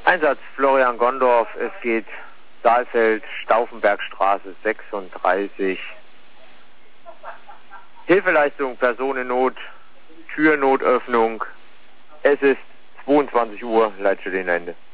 Einsatz Florian Gondorf, es geht Saalfeld, Stauffenbergstraße 36. Hilfeleistung, Personennot, Türnotöffnung. Es ist 22 Uhr, Leitstelle Ende.